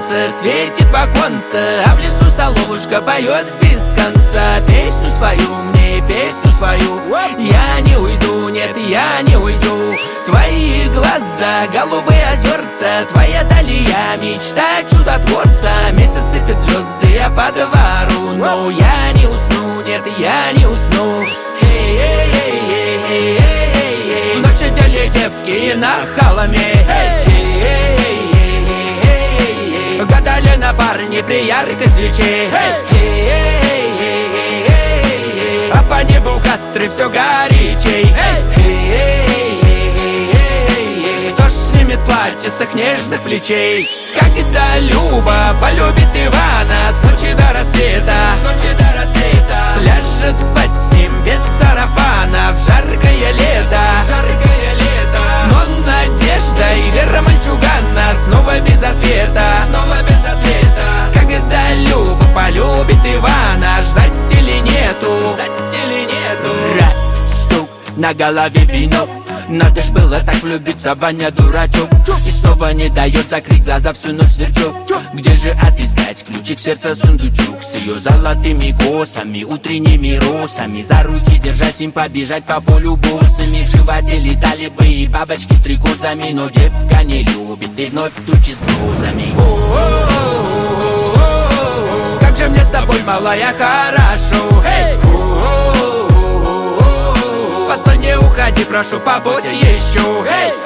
солнце светит в оконце, а в лесу соловушка поет без конца. Песню свою мне, песню свою. Я не уйду, нет, я не уйду. Твои глаза, голубые озерца, твоя далья, мечта чудотворца. Месяц сыпет звезды по двору, но я не усну, нет, я не усну. В ночь сидели девки на холме, гадали на парне при яркой свече. А по небу костры все горячей. Кто ж снимет платье с их нежных плечей? Когда Люба полюбит Ивана с ночи до рассвета, ляжет спать с ним без сарафана в жаркое лето. Но надежда и вера мальчугана снова без ответа. Когда Люба полюбит Ивана, ждать или нету? Стук на голове вино. Надо ж было так влюбиться, Ваня дурачок. И снова не дает закрыть глаза, всю ночь сверчок. Где же отыскать ключик сердца сундучок? С ее золотыми косами, утренними росами, за руки держась им побежать по полю босыми. В животе летали бы и бабочки с стрекозами, но девка не любит и вновь тучи с грозами. Как же мне с тобой, малая, хорошо. Постой, не уходи, прошу, побудь еще.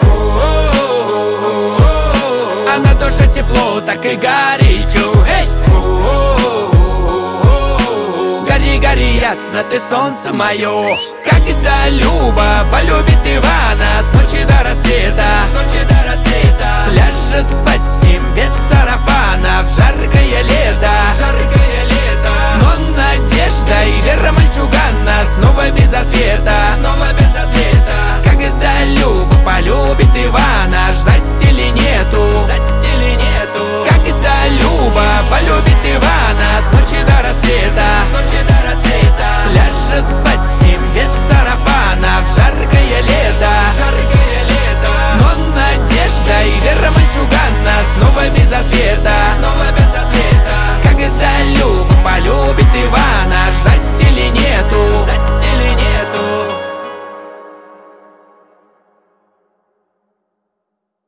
А на душе тепло, так и горячо. Гори, гори ясно, ты солнце мое. Когда Люба полюбит Ивана с